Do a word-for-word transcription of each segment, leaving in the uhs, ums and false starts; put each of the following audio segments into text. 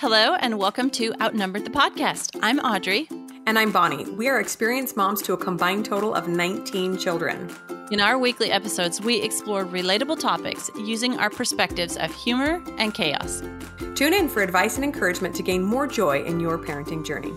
Hello, and welcome to Outnumbered the Podcast. I'm Audrey. And I'm Bonnie. We are experienced moms to a combined total of nineteen children. In our weekly episodes, we explore relatable topics using our perspectives of humor and chaos. Tune in for advice and encouragement to gain more joy in your parenting journey.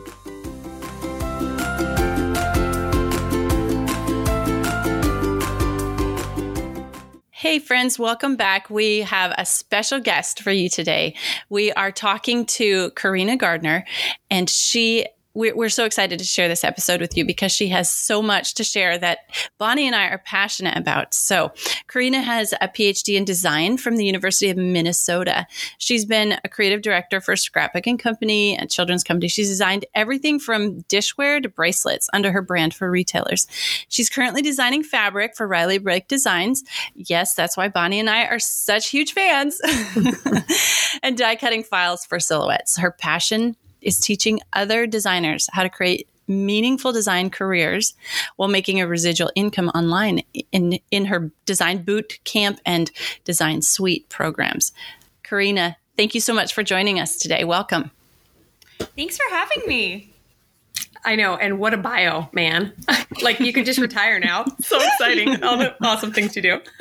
Hey friends, welcome back. We have a special guest for you today. We are talking to Karina Gardner, and she we're so excited to share this episode with you because she has so much to share that Bonnie and I are passionate about. So Karina has a P H D in design from the University of Minnesota. She's been a creative director for a scrapbooking company and children's company. She's designed everything from dishware to bracelets under her brand for retailers. She's currently designing fabric for Riley Blake Designs. Yes, that's why Bonnie and I are such huge fans. And die cutting files for silhouettes. Her passion is teaching other designers how to create meaningful design careers while making a residual income online in, in her design boot camp and design suite programs. Karina, thank you so much for joining us today. Welcome. Thanks for having me. I know. And what a bio, man. Like you could just retire now. So exciting. All the awesome things to do.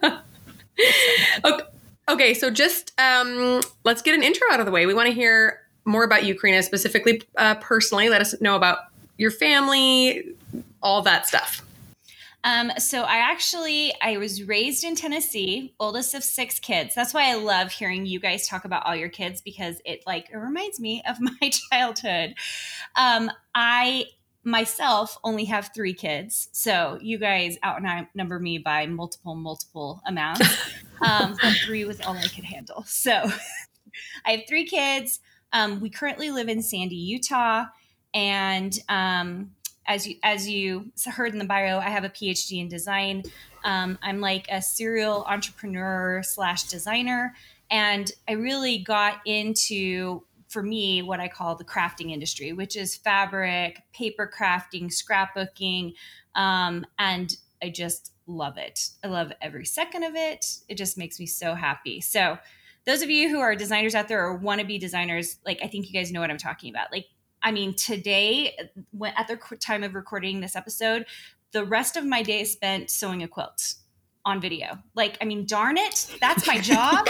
okay. okay. So just um, let's get an intro out of the way. We want to hear more about you, Karina, specifically, uh, personally. Let us know about your family, all that stuff. Um, so I actually, I was raised in Tennessee, oldest of six kids. That's why I love hearing you guys talk about all your kids, because it like, it reminds me of my childhood. Um, I myself only have three kids. So you guys outnumber me by multiple, multiple amounts. Um, but three was all I could handle. So I have three kids. Um, we currently live in Sandy, Utah, and um, as you as you heard in the bio, I have a P H D in design. Um, I'm like a serial entrepreneur slash designer, and I really got into, for me, what I call the crafting industry, which is fabric, paper crafting, scrapbooking, um, and I just love it. I love every second of it. It just makes me so happy. So those of you who are designers out there or want to be designers, like, I think you guys know what I'm talking about. Like, I mean, today, when, at the time of recording this episode, the rest of my day is spent sewing a quilt on video. Like, I mean, darn it, that's my job.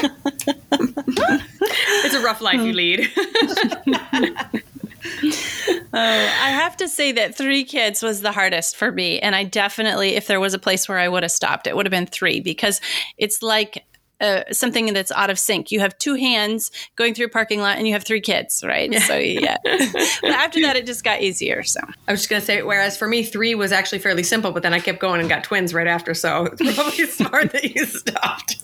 It's a rough life you lead. Oh, I have to say that three kids was the hardest for me. And I definitely, if there was a place where I would have stopped, it would have been three, because it's like Uh, something that's out of sync. You have two hands going through a parking lot and you have three kids, right? Yeah. So yeah. But after that, it just got easier. So I was just going to say, whereas for me, three was actually fairly simple, but then I kept going and got twins right after. So it's probably smart that you stopped.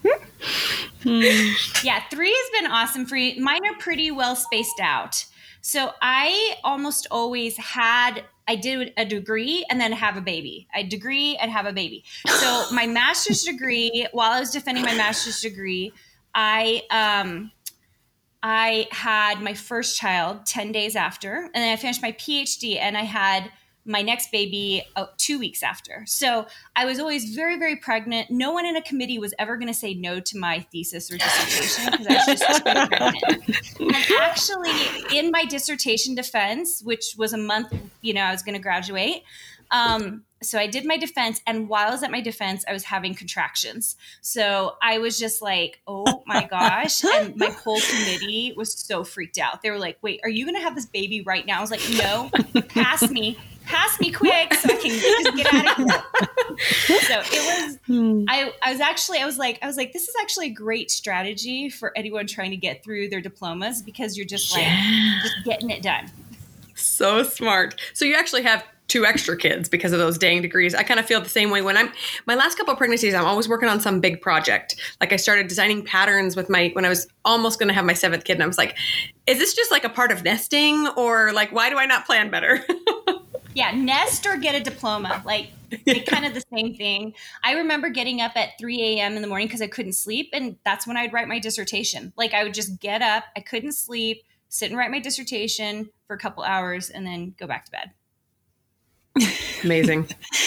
hmm. Yeah, three has been awesome for you. Mine are pretty well spaced out. So I almost always had, I did a degree and then have a baby. I degree and have a baby. So my master's degree, while I was defending my master's degree, I um, I had my first child ten days after, and then I finished my P H D, and I had my next baby uh, two weeks after. So I was always very, very pregnant. No one in a committee was ever going to say no to my thesis or dissertation because I was just too pregnant. And actually, in my dissertation defense, which was a month, you know, I was going to graduate. Um, so I did my defense, and while I was at my defense, I was having contractions. So I was just like, oh my gosh. And my whole committee was so freaked out. They were like, wait, are you going to have this baby right now? I was like, no, pass me. Pass me quick so I can just get out of here. So it was, I, I was actually, I was like, I was like, this is actually a great strategy for anyone trying to get through their diplomas, because you're just like, yeah. just getting it done. So smart. So you actually have two extra kids because of those dang degrees. I kind of feel the same way when I'm, my last couple of pregnancies, I'm always working on some big project. Like I started designing patterns with my, when I was almost going to have my seventh kid. And I was like, is this just like a part of nesting, or like, why do I not plan better? Yeah, nest or get a diploma, like, like kind of the same thing. I remember getting up at three a.m. in the morning because I couldn't sleep, and that's when I'd write my dissertation. Like I would just get up, I couldn't sleep, sit and write my dissertation for a couple hours, and then go back to bed. Amazing.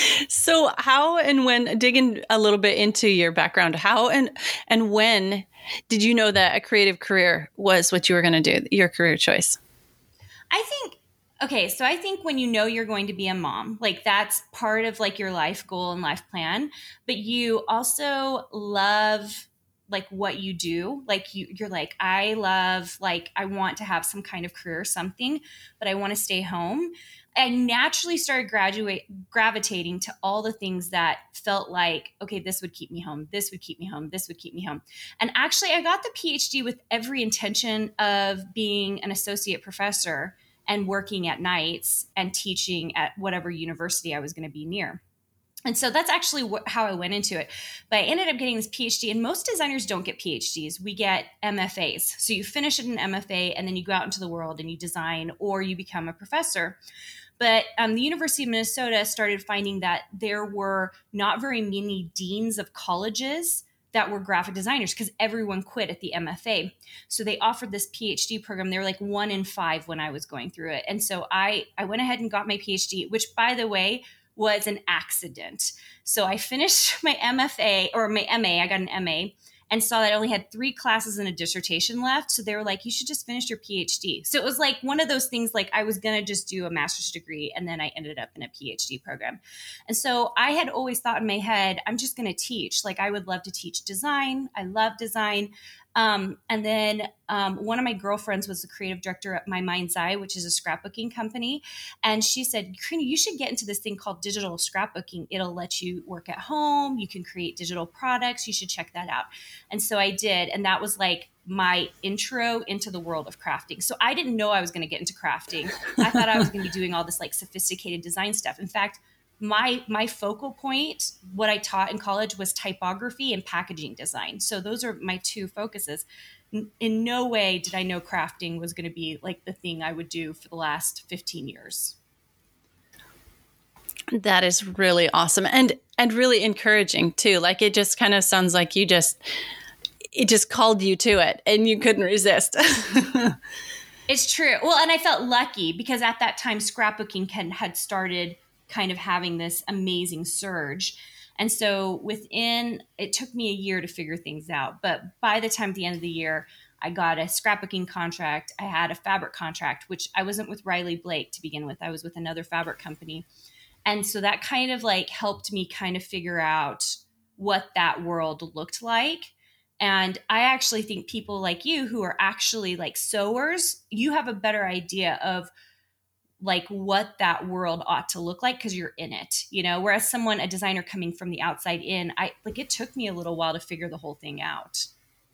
So how and when, digging a little bit into your background, how and and when did you know that a creative career was what you were going to do, your career choice? I think, okay, so I think when you know you're going to be a mom, like that's part of like your life goal and life plan, but you also love like what you do. Like you, you're like, I love, like, I want to have some kind of career or something, but I want to stay home. I naturally started graduate gravitating to all the things that felt like, okay, this would keep me home. This would keep me home. This would keep me home. And actually I got the PhD with every intention of being an associate professor and working at nights and teaching at whatever university I was going to be near. And so that's actually wh- how I went into it. But I ended up getting this PhD, and most designers don't get PhDs. We get M F As. So you finish at an M F A and then you go out into the world and you design, or you become a professor. But um, the University of Minnesota started finding that there were not very many deans of colleges that were graphic designers because everyone quit at the M F A. So they offered this PhD program. They were like one in five when I was going through it. And so I, I went ahead and got my PhD, which, by the way, was an accident. So I finished my M F A or my M A, I got an M A, and saw that I only had three classes and a dissertation left. So they were like, you should just finish your PhD. So it was like one of those things, like I was going to just do a master's degree, and then I ended up in a PhD program. And so I had always thought in my head, I'm just going to teach. Like I would love to teach design. I love design. Um, and then um, one of my girlfriends was the creative director at My Mind's Eye, which is a scrapbooking company. And she said, Karina, you should get into this thing called digital scrapbooking. It'll let you work at home. You can create digital products. You should check that out. And so I did. And that was like my intro into the world of crafting. So I didn't know I was going to get into crafting. I thought I was going to be doing all this like sophisticated design stuff. In fact, my my focal point, what I taught in college, was typography and packaging design. So those are my two focuses. In no way did I know crafting was going to be like the thing I would do for the last fifteen years. That is really awesome, and and really encouraging too. Like it just kind of sounds like you just it just called you to it and you couldn't resist. It's true. Well, and I felt lucky because at that time scrapbooking can, had started kind of having this amazing surge. And so within, it took me a year to figure things out. But by the time at the end of the year, I got a scrapbooking contract. I had a fabric contract, which I wasn't with Riley Blake to begin with. I was with another fabric company. And so that kind of like helped me kind of figure out what that world looked like. And I actually think people like you who are actually like sewers, you have a better idea of like what that world ought to look like because you're in it, you know, whereas someone, a designer coming from the outside in, I like, it took me a little while to figure the whole thing out.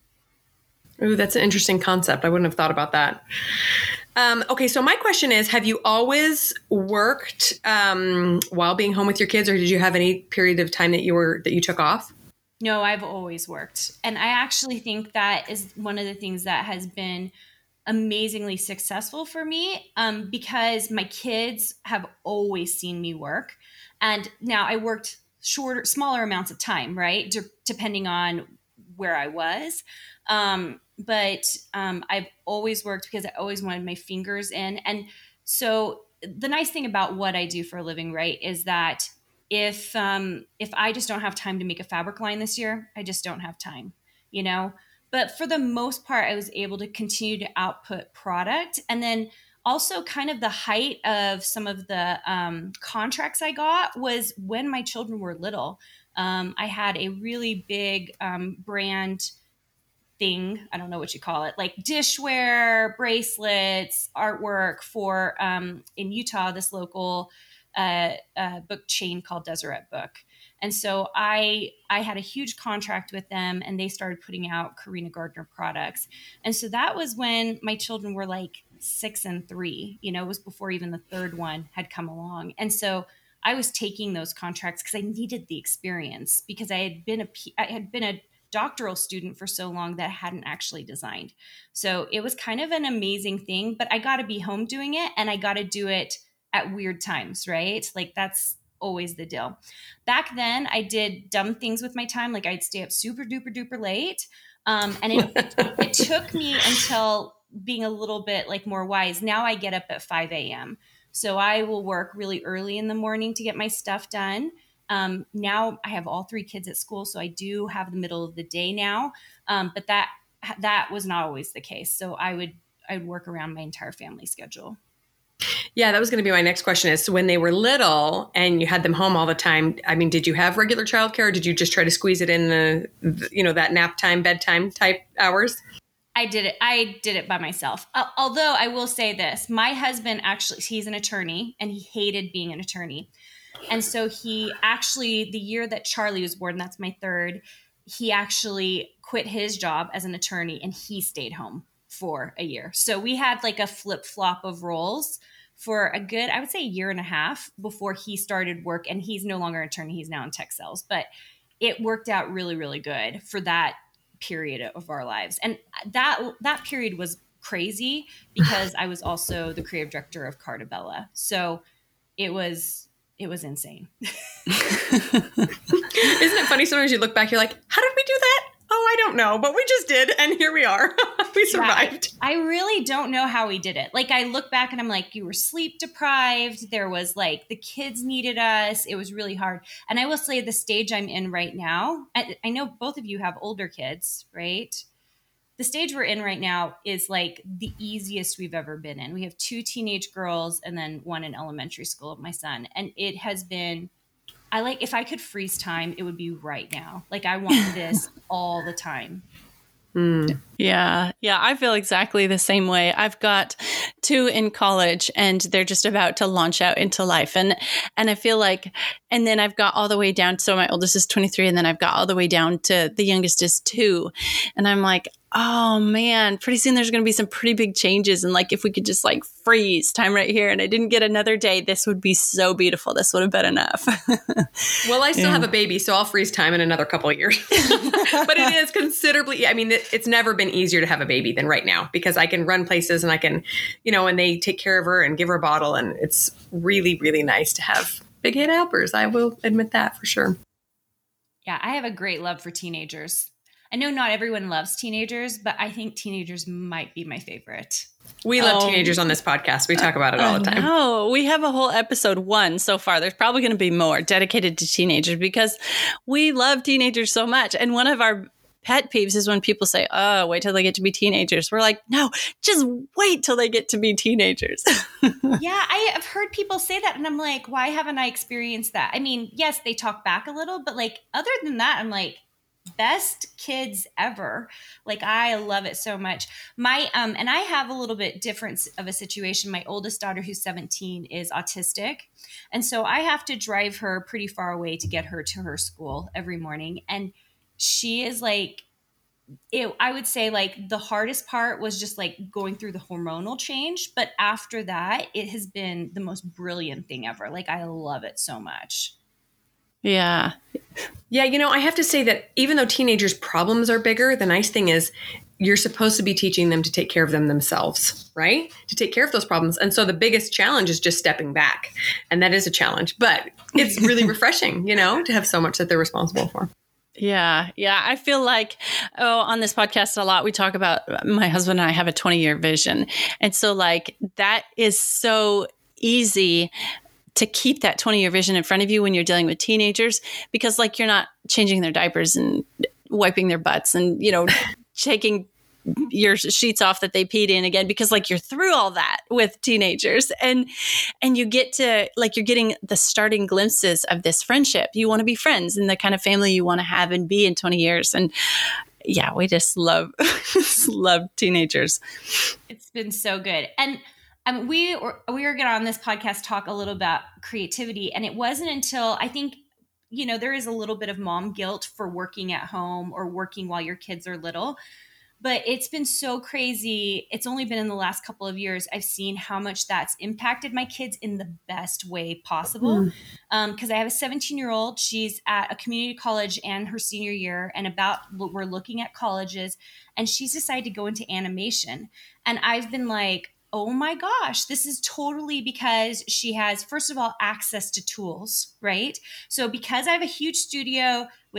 Ooh, that's an interesting concept. I wouldn't have thought about that. Um, okay. So my question is, have you always worked um, while being home with your kids, or did you have any period of time that you were, that you took off? No, I've always worked. And I actually think that is one of the things that has been amazingly successful for me um, because my kids have always seen me work. And now I worked shorter, smaller amounts of time, right? D- depending on where I was. Um, but um, I've always worked because I always wanted my fingers in. And so the nice thing about what I do for a living, right, is that if um, if I just don't have time to make a fabric line this year, I just don't have time, you know? But for the most part, I was able to continue to output product. And then also kind of the height of some of the um, contracts I got was when my children were little. Um, I had a really big um, brand thing. I don't know what you call it, like dishware, bracelets, artwork for um, in Utah, this local uh, uh, book chain called Deseret Book. And so I I had a huge contract with them, and they started putting out Karina Gardner products. And so that was when my children were like six and three, you know, it was before even the third one had come along. And so I was taking those contracts because I needed the experience, because I had been a I had been a doctoral student for so long that I hadn't actually designed. So it was kind of an amazing thing, but I got to be home doing it, and I got to do it at weird times, right? Like that's always the deal. Back then, I did dumb things with my time. Like I'd stay up super duper duper late. Um, and it, it, it took me until being a little bit like more wise. Now I get up at five a.m. So I will work really early in the morning to get my stuff done. Um, now I have all three kids at school, so I do have the middle of the day now. Um, but that that was not always the case. So I would I would work around my entire family schedule. Yeah, that was going to be my next question is, so when they were little and you had them home all the time, I mean, did you have regular childcare or did you just try to squeeze it in the, the you know, that nap time, bedtime type hours? I did it. I did it by myself. Uh, although I will say this, my husband actually, he's an attorney and he hated being an attorney. And so he actually, the year that Charlie was born, that's my third, he actually quit his job as an attorney and he stayed home for a year. So we had like a flip flop of roles for a good, I would say a year and a half before he started work. And he's no longer an attorney. He's now in tech sales, but it worked out really, really good for that period of our lives. And that, that period was crazy because I was also the creative director of Carta Bella. So it was, it was insane. Isn't it funny? Sometimes you look back, you're like, how did we do that? Oh, I don't know, but we just did. And here we are. We survived. Yeah, I, I really don't know how we did it. Like I look back and I'm like, you were sleep deprived. There was like, the kids needed us. It was really hard. And I will say the stage I'm in right now, I, I know both of you have older kids, right? The stage we're in right now is like the easiest we've ever been in. We have two teenage girls and then one in elementary school, my son. And it has been, I like, if I could freeze time, it would be right now. Like I want this all the time. Mm. Yeah. Yeah. I feel exactly the same way. I've got two in college and they're just about to launch out into life. And, and I feel like, and then I've got all the way down. So my oldest is twenty-three and then I've got all the way down to the youngest is two. And I'm like, oh man, pretty soon there's going to be some pretty big changes. And like, if we could just like freeze time right here and I didn't get another day, this would be so beautiful. This would have been enough. Well, I still yeah. have a baby, so I'll freeze time in another couple of years. But it is considerably, I mean, it, it's never been easier to have a baby than right now because I can run places and I can, you know, and they take care of her and give her a bottle. And it's really, really nice to have big head helpers. I will admit that for sure. Yeah, I have a great love for teenagers. I know not everyone loves teenagers, but I think teenagers might be my favorite. We love oh, teenagers on this podcast. We talk about it all the time. No, we have a whole episode one so far. There's probably going to be more dedicated to teenagers because we love teenagers so much. And one of our pet peeves is when people say, oh, wait till they get to be teenagers. We're like, no, just wait till they get to be teenagers. Yeah, I have heard people say that. And I'm like, why haven't I experienced that? I mean, yes, they talk back a little, but like other than that, I'm like, best kids ever. Like I love it so much. My um and I have a little bit different of a situation. My oldest daughter, who's seventeen, is autistic. And so I have to drive her pretty far away to get her to her school every morning. And she is like, it, I would say like the hardest part was just like going through the hormonal change. But after that, it has been the most brilliant thing ever. Like I love it so much. Yeah. Yeah, you know, I have to say that even though teenagers' problems are bigger, the nice thing is you're supposed to be teaching them to take care of them themselves, right? To take care of those problems. And so the biggest challenge is just stepping back. And that is a challenge, but it's really refreshing, you know, to have so much that they're responsible for. Yeah. Yeah. I feel like, oh, on this podcast a lot, we talk about my husband and I have a twenty year vision. And so like that is so easy to keep that twenty year vision in front of you when you're dealing with teenagers, because like you're not changing their diapers and wiping their butts and, you know, taking your sheets off that they peed in again, because like you're through all that with teenagers and, and you get to like, you're getting the starting glimpses of this friendship. You want to be friends and the kind of family you want to have and be in twenty years. And yeah, we just love, just love teenagers. It's been so good. And Um, we were, we were going to on this podcast talk a little about creativity, and it wasn't until I think, you know, there is a little bit of mom guilt for working at home or working while your kids are little, but it's been so crazy. It's only been in the last couple of years I've seen how much that's impacted my kids in the best way possible. Mm. Um, because I have a seventeen year old, she's at a community college and her senior year, and about we're looking at colleges, and she's decided to go into animation. And I've been like, oh my gosh, this is totally because she has, first of all, access to tools, right? So because I have a huge studio with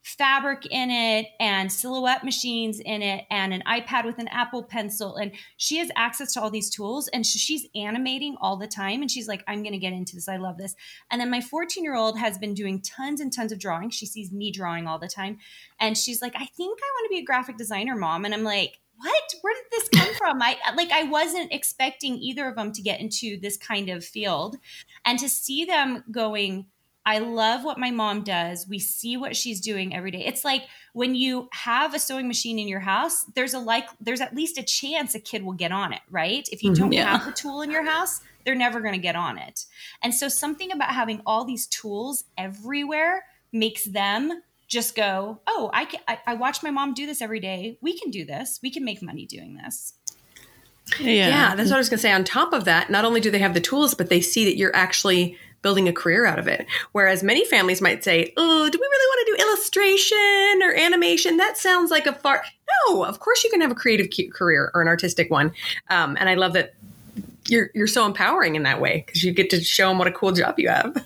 fabric in it and silhouette machines in it and an iPad with an Apple Pencil. And she has access to all these tools and she's animating all the time. And she's like, I'm going to get into this. I love this. And then my fourteen year old has been doing tons and tons of drawing. She sees me drawing all the time. And she's like, I think I want to be a graphic designer, Mom. And I'm like, what? Where did this come from? I like, I wasn't expecting either of them to get into this kind of field, and to see them going, I love what my mom does. We see what she's doing every day. It's like when you have a sewing machine in your house, there's a like, there's at least a chance a kid will get on it, right? If you don't yeah. have the tool in your house, they're never going to get on it. And so something about having all these tools everywhere makes them just go, oh, I, can, I I watch my mom do this every day. We can do this. We can make money doing this. Yeah. yeah, that's what I was going to say. On top of that, not only do they have the tools, but they see that you're actually building a career out of it. Whereas many families might say, oh, do we really want to do illustration or animation? That sounds like a far... No, of course you can have a creative career or an artistic one. Um, and I love that you're you're so empowering in that way because you get to show them what a cool job you have.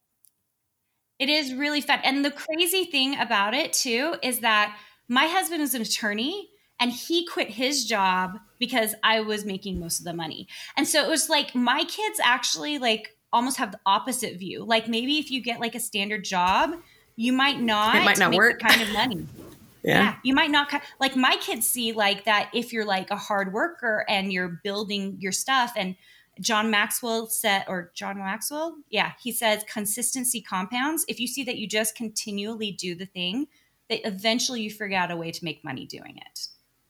It is really fun. And the crazy thing about it too is that my husband is an attorney and he quit his job because I was making most of the money. And so it was like my kids actually like almost have the opposite view. Like maybe if you get like a standard job, you might not, it might not make work. the kind of money. Yeah. yeah. You might not, like my kids see like that if you're like a hard worker and you're building your stuff. And John Maxwell said, or John Maxwell, yeah, he says consistency compounds. If you see that you just continually do the thing, that eventually you figure out a way to make money doing it.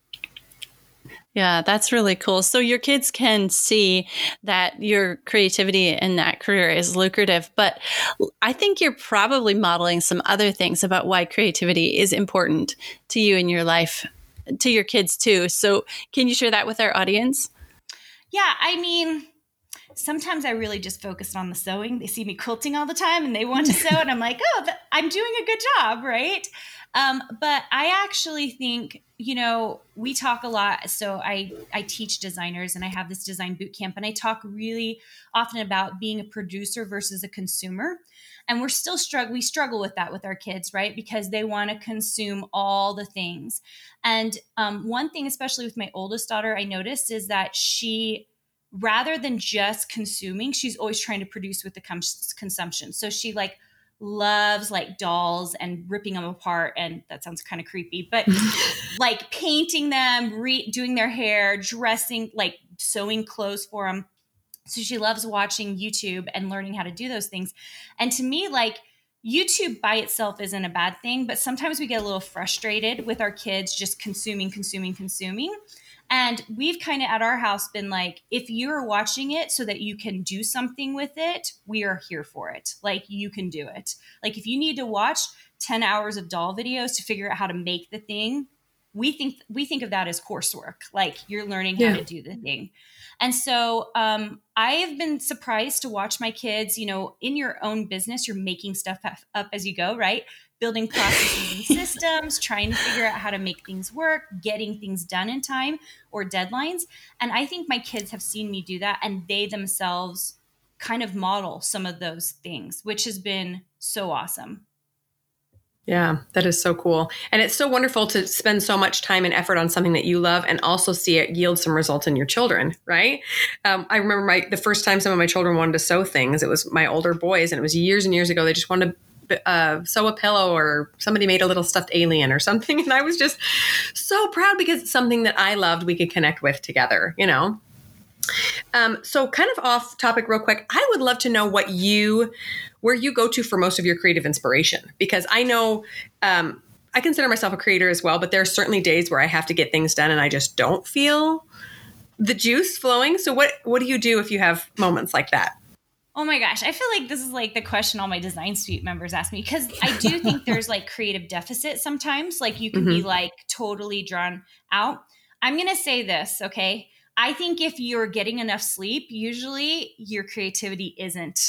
Yeah, that's really cool. So your kids can see that your creativity in that career is lucrative, but I think you're probably modeling some other things about why creativity is important to you in your life, to your kids too. So can you share that with our audience? Yeah, I mean, sometimes I really just focused on the sewing. They see me quilting all the time and they want to sew and I'm like, oh, th- I'm doing a good job, right? Um, but I actually think, you know, we talk a lot. So I, I teach designers and I have this design boot camp and I talk really often about being a producer versus a consumer. And we're still struggle. We struggle with that with our kids, right? Because they want to consume all the things. And um, one thing, especially with my oldest daughter, I noticed is that she, rather than just consuming, she's always trying to produce with the com- consumption. So she like loves like dolls and ripping them apart. And that sounds kind of creepy, but like painting them, re- doing their hair, dressing, like sewing clothes for them. So she loves watching YouTube and learning how to do those things. And to me, like YouTube by itself isn't a bad thing, but sometimes we get a little frustrated with our kids just consuming, consuming, consuming. And we've kind of at our house been like, if you're watching it so that you can do something with it, we are here for it. Like you can do it. Like if you need to watch ten hours of doll videos to figure out how to make the thing, we think we think of that as coursework. Like you're learning how yeah. to do the thing. And so um, I have been surprised to watch my kids, you know, in your own business, you're making stuff up as you go, right? Building processes and systems, trying to figure out how to make things work, getting things done in time or deadlines. And I think my kids have seen me do that and they themselves kind of model some of those things, which has been so awesome. Yeah, that is so cool. And it's so wonderful to spend so much time and effort on something that you love and also see it yield some results in your children, right? Um, I remember my the first time some of my children wanted to sew things, it was my older boys, and it was years and years ago. They just wanted to uh, sew a pillow, or somebody made a little stuffed alien or something. And I was just so proud because it's something that I loved we could connect with together, you know? Um, so kind of off topic real quick, I would love to know what you, where you go to for most of your creative inspiration, because I know, um, I consider myself a creator as well, but there are certainly days where I have to get things done and I just don't feel the juice flowing. So what, what do you do if you have moments like that? Oh my gosh. I feel like this is like the question all my Design Suite members ask me, because I do think there's like creative deficit sometimes. Like you can mm-hmm. be like totally drawn out. I'm going to say this, okay? I think if you're getting enough sleep, usually your creativity isn't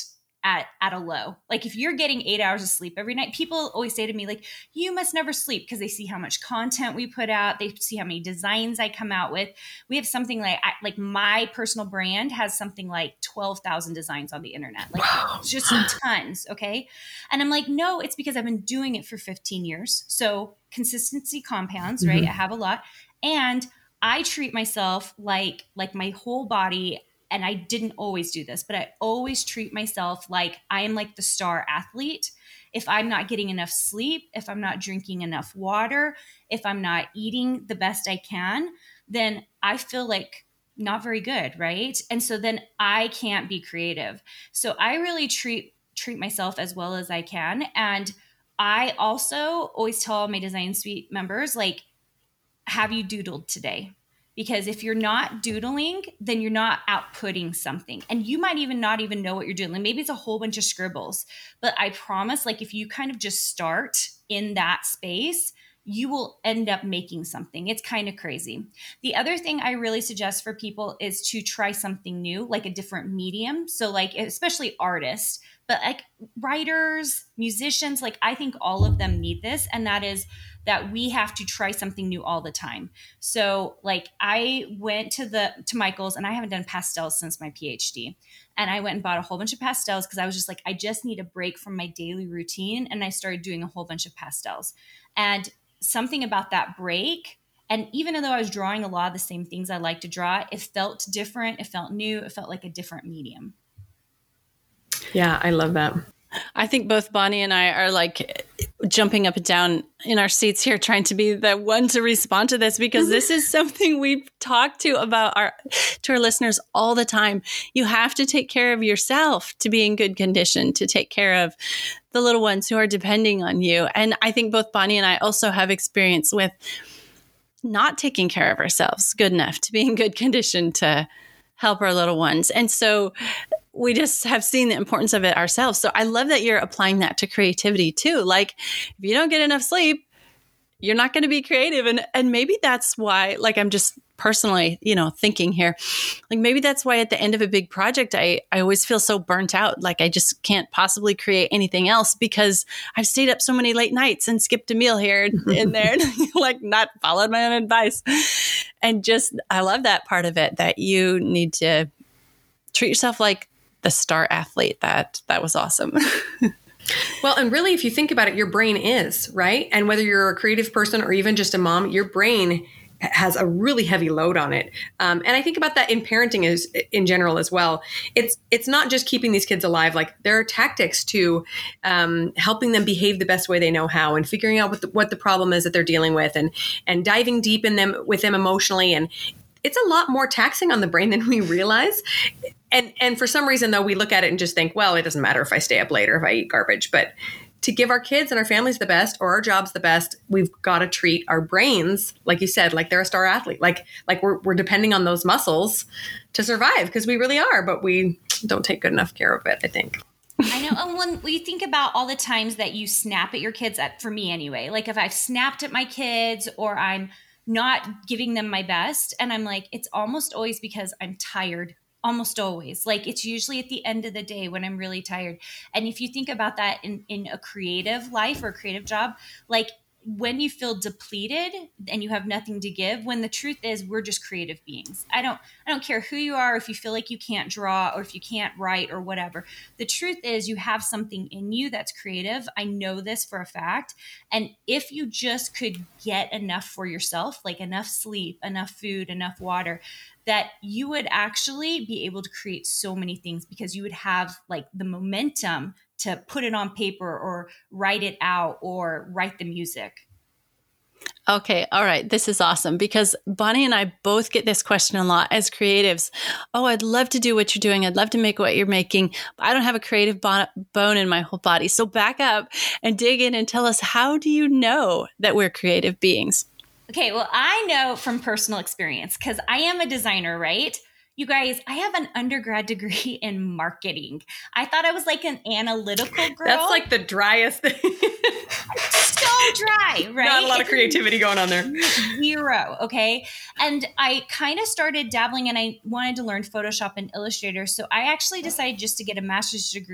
at, at a low. Like if you're getting eight hours of sleep every night, people always say to me, like, you must never sleep, because they see how much content we put out. They see how many designs I come out with. We have something like, like my personal brand has something like twelve thousand designs on the internet, like wow. just tons. Okay. And I'm like, no, it's because I've been doing it for fifteen years. So consistency compounds, mm-hmm. right? I have a lot. And I treat myself like, like my whole body. And I didn't always do this, but I always treat myself like I am like the star athlete. If I'm not getting enough sleep, if I'm not drinking enough water, if I'm not eating the best I can, then I feel like not very good, right? And so then I can't be creative. So I really treat treat myself as well as I can. And I also always tell my Design Suite members, like, have you doodled today? Because if you're not doodling, then you're not outputting something. And you might even not even know what you're doing. Like maybe it's a whole bunch of scribbles. But I promise, like if you kind of just start in that space, you will end up making something. It's kind of crazy. The other thing I really suggest for people is to try something new, like a different medium. So like, especially artists, but like writers, musicians, like I think all of them need this. And that is that we have to try something new all the time. So like I went to the, to Michael's, and I haven't done pastels since my PhD. And I went and bought a whole bunch of pastels because I was just like, I just need a break from my daily routine. And I started doing a whole bunch of pastels. And something about that break, and even though I was drawing a lot of the same things I like to draw, it felt different. It felt new. It felt like a different medium. Yeah, I love that. I think both Bonnie and I are like jumping up and down in our seats here, trying to be the one to respond to this, because this is something we talk to about our, to our listeners all the time. You have to take care of yourself to be in good condition, to take care of the little ones who are depending on you. And I think both Bonnie and I also have experience with not taking care of ourselves good enough to be in good condition to help our little ones. And so we just have seen the importance of it ourselves. So I love that you're applying that to creativity too. Like if you don't get enough sleep, you're not going to be creative. And and maybe that's why, like I'm just personally, you know, thinking here, like maybe that's why at the end of a big project, I, I always feel so burnt out. Like I just can't possibly create anything else because I've stayed up so many late nights and skipped a meal here and there, and like not followed my own advice. And just, I love that part of it, that you need to treat yourself like the star athlete. That that was awesome. Well, and really, if you think about it, your brain is, right? And whether you're a creative person or even just a mom, your brain has a really heavy load on it. Um, and I think about that in parenting as in general as well. It's it's not just keeping these kids alive. Like there are tactics to um, helping them behave the best way they know how, and figuring out what the, what the problem is that they're dealing with, and and diving deep in them with them emotionally. And it's a lot more taxing on the brain than we realize. And and for some reason, though, we look at it and just think, well, it doesn't matter if I stay up late or if I eat garbage. But to give our kids and our families the best, or our jobs the best, we've got to treat our brains, like you said, like they're a star athlete. Like like we're we're depending on those muscles to survive, because we really are, but we don't take good enough care of it, I think. I know. And when we think about all the times that you snap at your kids, at, for me anyway, like if I've snapped at my kids or I'm not giving them my best, and I'm like, it's almost always because I'm tired. Almost always. Like it's usually at the end of the day when I'm really tired. And if you think about that in, in a creative life or a creative job, like when you feel depleted and you have nothing to give, when the truth is we're just creative beings. I don't, I don't care who you are, if you feel like you can't draw or if you can't write or whatever. The truth is you have something in you that's creative. I know this for a fact. And if you just could get enough for yourself, like enough sleep, enough food, enough water, that you would actually be able to create so many things, because you would have like the momentum to put it on paper or write it out or write the music. Okay. All right. This is awesome, because Bonnie and I both get this question a lot as creatives. Oh, I'd love to do what you're doing. I'd love to make what you're making, but I don't have a creative bon- bone in my whole body. So back up and dig in and tell us, how do you know that we're creative beings? Okay, well, I know from personal experience, because I am a designer, right? You guys, I have an undergrad degree in marketing. I thought I was like an analytical girl. That's like the driest thing. So dry, right? Not a lot of creativity going on there. Zero, okay? And I kind of started dabbling, and I wanted to learn Photoshop and Illustrator. So I actually decided just to get a master's degree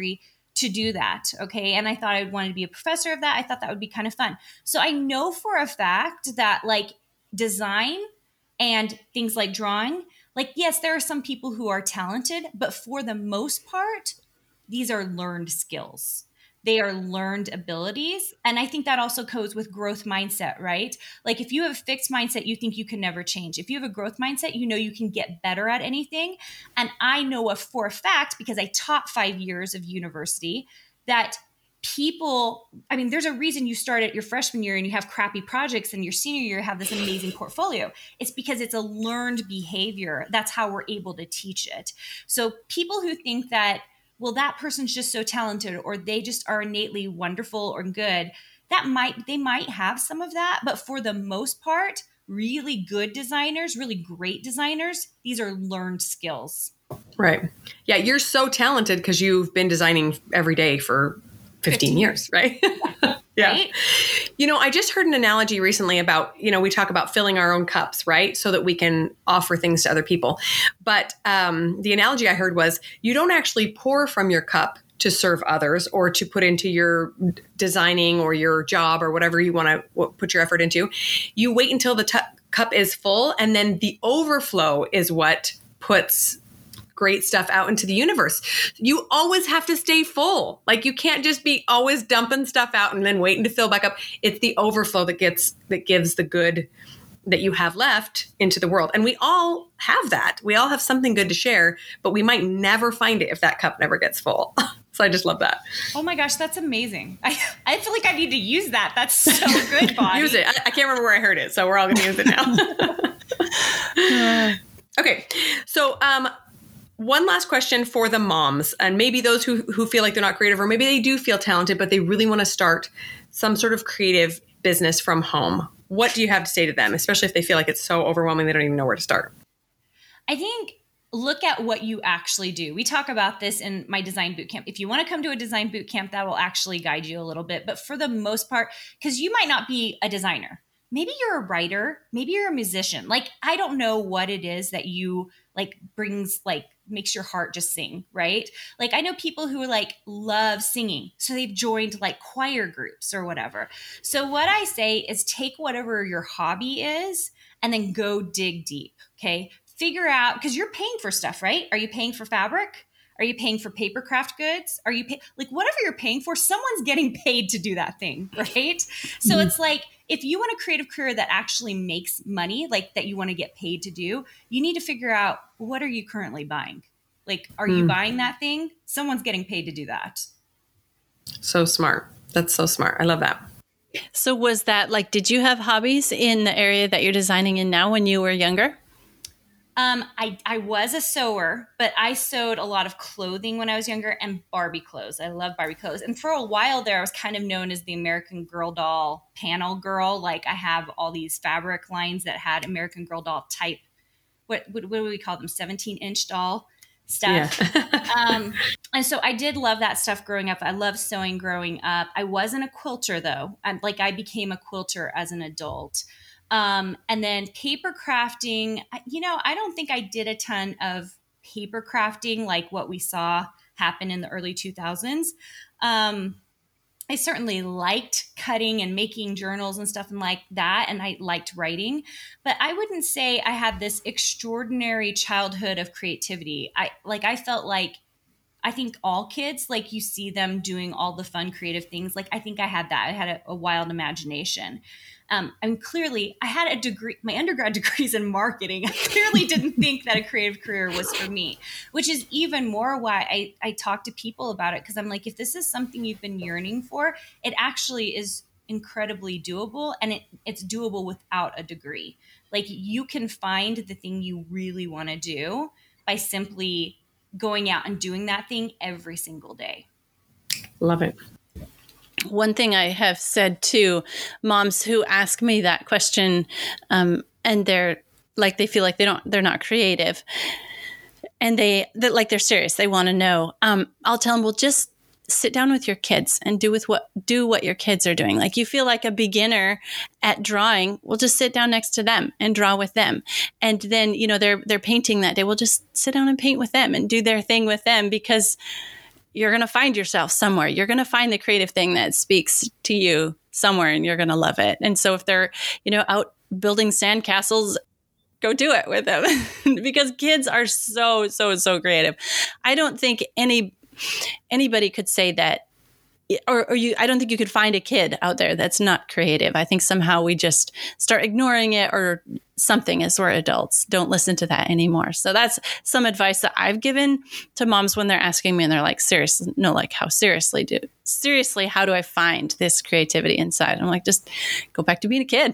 to do that. Okay. And I thought I wanted to be a professor of that. I thought that would be kind of fun. So I know for a fact that like design and things like drawing, like, yes, there are some people who are talented, but for the most part, these are learned skills. They are learned abilities. And I think that also goes with growth mindset, right? Like if you have a fixed mindset, you think you can never change. If you have a growth mindset, you know you can get better at anything. And I know a, for a fact, because I taught five years of university, that people, I mean, there's a reason you start at your freshman year and you have crappy projects, and your senior year have this amazing portfolio. It's because it's a learned behavior. That's how we're able to teach it. So people who think that, well, that person's just so talented, or they just are innately wonderful or good, that might, they might have some of that. But for the most part, really good designers, really great designers, these are learned skills. Right. Yeah. You're so talented because you've been designing every day for fifteen years, right? Yeah. Right? You know, I just heard an analogy recently about, you know, we talk about filling our own cups, right? So that we can offer things to other people. But um, the analogy I heard was you don't actually pour from your cup to serve others or to put into your designing or your job or whatever you want to put your effort into. You wait until the t- cup is full, and then the overflow is what puts great stuff out into the universe. You always have to stay full. Like you can't just be always dumping stuff out and then waiting to fill back up. It's the overflow that gets, that gives the good that you have left into the world. And we all have that. We all have something good to share, but we might never find it if that cup never gets full. So I just love that. Oh my gosh, that's amazing. I, I feel like I need to use that. That's so good, Bonnie. Use it. I, I can't remember where I heard it, so we're all going to use it now. Okay. So, um, one last question for the moms, and maybe those who, who feel like they're not creative, or maybe they do feel talented, but they really want to start some sort of creative business from home. What do you have to say to them, especially if they feel like it's so overwhelming they don't even know where to start? I think look at what you actually do. We talk about this in my design boot camp. If you want to come to a design boot camp, that will actually guide you a little bit. But for the most part, because you might not be a designer, maybe you're a writer, maybe you're a musician. Like, I don't know what it is that you like brings, like makes your heart just sing, right? Like I know people who are like love singing, so they've joined like choir groups or whatever. So what I say is take whatever your hobby is and then go dig deep. Okay. Figure out, because you're paying for stuff, right? Are you paying for fabric? Are you paying for paper craft goods? Are you pay- like whatever you're paying for, someone's getting paid to do that thing, right? So mm-hmm. It's like, if you want a creative career that actually makes money, like that you want to get paid to do, you need to figure out, what are you currently buying? Like, are mm. you buying that thing? Someone's getting paid to do that. So smart. That's so smart. I love that. So was that like, did you have hobbies in the area that you're designing in now when you were younger? Um, I, I was a sewer, but I sewed a lot of clothing when I was younger and Barbie clothes. I love Barbie clothes. And for a while there, I was kind of known as the American Girl doll panel girl. Like I have all these fabric lines that had American Girl doll type, what, what, what do we call them? seventeen inch doll stuff. Yeah. um, and so I did love that stuff growing up. I loved sewing growing up. I wasn't a quilter though. I'm, like I became a quilter as an adult. Um, and then paper crafting, you know, I don't think I did a ton of paper crafting like what we saw happen in the early two thousands. Um, I certainly liked cutting and making journals and stuff and like that. And I liked writing, but I wouldn't say I had this extraordinary childhood of creativity. I like, I felt like, I think all kids, like you see them doing all the fun, creative things. Like, I think I had that. I had a, a wild imagination. Um, I mean, clearly I had a degree, my undergrad degree's in marketing. I clearly didn't think that a creative career was for me, which is even more why I, I talk to people about it. Cause I'm like, if this is something you've been yearning for, it actually is incredibly doable, and it, it's doable without a degree. Like you can find the thing you really want to do by simply going out and doing that thing every single day. Love it. One thing I have said to moms who ask me that question, um, and they're like, they feel like they don't, they're not creative, and they, that like, they're serious. They want to know. Um, I'll tell them, well, just sit down with your kids and do with what, do what your kids are doing. Like you feel like a beginner at drawing, well, just sit down next to them and draw with them. And then, you know, they're, they're painting that day. We'll just sit down and paint with them and do their thing with them, because you're going to find yourself somewhere. You're going to find the creative thing that speaks to you somewhere, and you're going to love it. And so if they're, you know, out building sandcastles, go do it with them because kids are so, so, so creative. I don't think any anybody could say that, or, or you, I don't think you could find a kid out there that's not creative. I think somehow we just start ignoring it or something as we're adults. Don't listen to that anymore. So that's some advice that I've given to moms when they're asking me and they're like, seriously, no, like how seriously do, seriously, how do I find this creativity inside? I'm like, just go back to being a kid.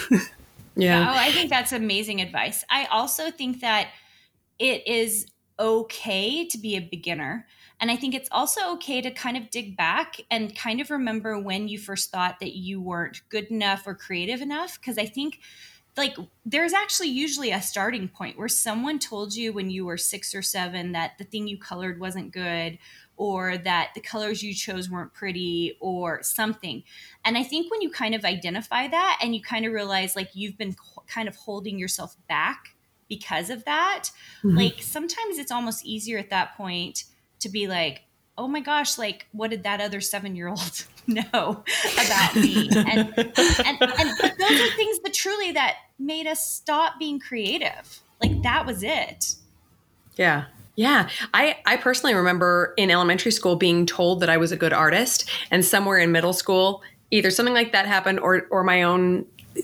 Yeah. Oh, I think that's amazing advice. I also think that it is okay to be a beginner. And I think it's also okay to kind of dig back and kind of remember when you first thought that you weren't good enough or creative enough. Because I think like there's actually usually a starting point where someone told you when you were six or seven that the thing you colored wasn't good, or that the colors you chose weren't pretty or something. And I think when you kind of identify that and you kind of realize like you've been kind of holding yourself back because of that, mm-hmm. like sometimes it's almost easier at that point to be like, oh my gosh, like what did that other seven-year-old know about me? And, and, and but those are things that truly that made us stop being creative. Like that was it. Yeah. Yeah. I, I personally remember in elementary school being told that I was a good artist, and somewhere in middle school, either something like that happened or, or my own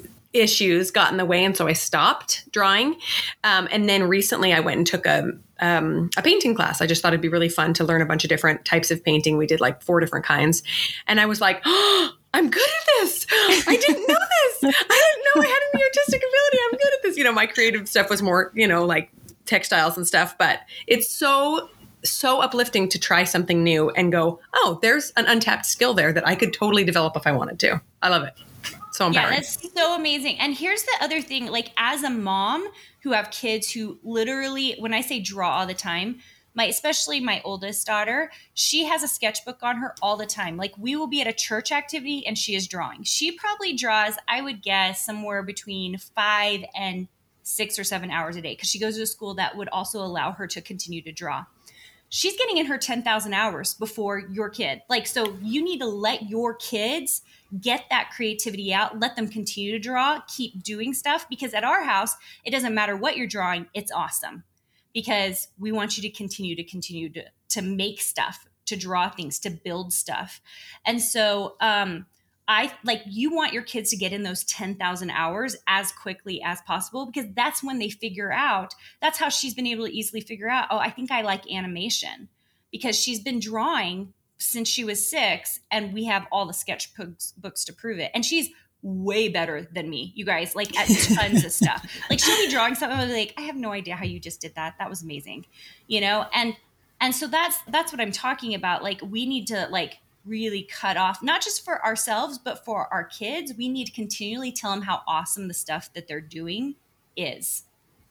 issues got in the way. And so I stopped drawing. Um, and then recently I went and took a, um, a painting class. I just thought it'd be really fun to learn a bunch of different types of painting. We did like four different kinds. And I was like, oh, I'm good at this. I didn't know this. I didn't know I had any artistic ability. I'm good at this. You know, my creative stuff was more, you know, like textiles and stuff, but it's so, so uplifting to try something new and go, oh, there's an untapped skill there that I could totally develop if I wanted to. I love it. So empowering. Yeah, that's so amazing. And here's the other thing, like as a mom who have kids who literally, when I say draw all the time, my, especially my oldest daughter, she has a sketchbook on her all the time. Like we will be at a church activity and she is drawing. She probably draws, I would guess, somewhere between five and six or seven hours a day because she goes to a school that would also allow her to continue to draw. She's getting in her ten thousand hours before your kid. Like, so you need to let your kids get that creativity out, let them continue to draw, keep doing stuff, because at our house, it doesn't matter what you're drawing. It's awesome because we want you to continue to continue to, to make stuff, to draw things, to build stuff. And so, um, I like you want your kids to get in those ten thousand hours as quickly as possible, because that's when they figure out, that's how she's been able to easily figure out, oh, I think I like animation, because she's been drawing since she was six and we have all the sketch books, books to prove it. And she's way better than me, you guys, like at tons of stuff. Like she'll be drawing something and I'll be like, I have no idea how you just did that. That was amazing. You know? And, and so that's, that's what I'm talking about. Like we need to like, really cut off, not just for ourselves, but for our kids. We need to continually tell them how awesome the stuff that they're doing is.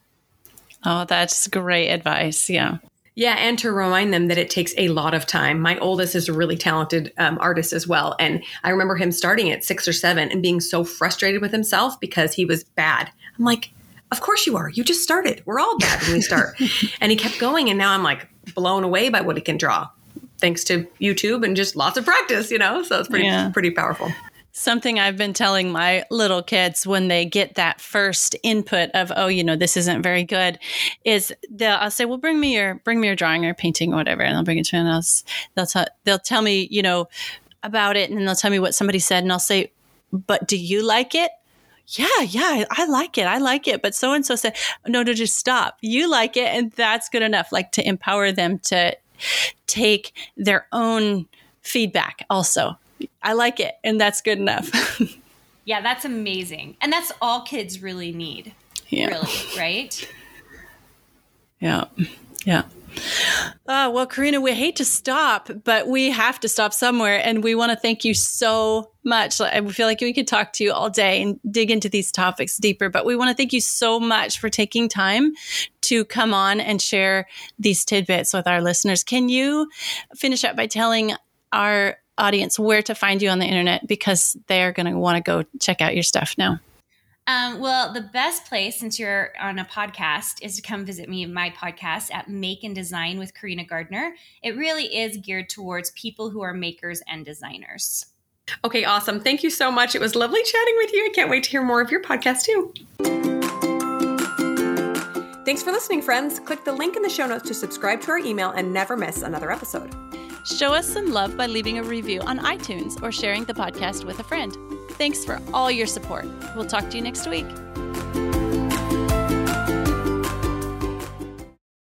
Oh, that's great advice. Yeah. Yeah. And to remind them that it takes a lot of time. My oldest is a really talented um, artist as well. And I remember him starting at six or seven and being so frustrated with himself because he was bad. I'm like, of course you are. You just started. We're all bad when we start. And he kept going. And now I'm like blown away by what he can draw, thanks to YouTube and just lots of practice, you know? So it's pretty, yeah. pretty powerful. Something I've been telling my little kids when they get that first input of, oh, you know, this isn't very good, is they'll, I'll say, well, bring me your, bring me your drawing or painting or whatever. And I'll bring it to them and I'll, they'll, t- they'll tell me, you know, about it. And then they'll tell me what somebody said. And I'll say, but do you like it? Yeah, yeah, I like it. I like it. But so-and-so said, no, to just stop. You like it. And that's good enough. Like to empower them to take their own feedback also. I like it. And that's good enough. Yeah, that's amazing. And that's all kids really need. Yeah. Really, right? Yeah. Yeah. Uh, well, Karina, we hate to stop, but we have to stop somewhere. And we want to thank you so much. I feel like we could talk to you all day and dig into these topics deeper, but we want to thank you so much for taking time to come on and share these tidbits with our listeners. Can you finish up by telling our audience where to find you on the internet, because they're going to want to go check out your stuff now? Um, well, the best place, since you're on a podcast, is to come visit me in my podcast at Make and Design with Karina Gardner. It really is geared towards people who are makers and designers. Okay, awesome. Thank you so much. It was lovely chatting with you. I can't wait to hear more of your podcast too. Thanks for listening, friends. Click the link in the show notes to subscribe to our email and never miss another episode. Show us some love by leaving a review on iTunes or sharing the podcast with a friend. Thanks for all your support. We'll talk to you next week.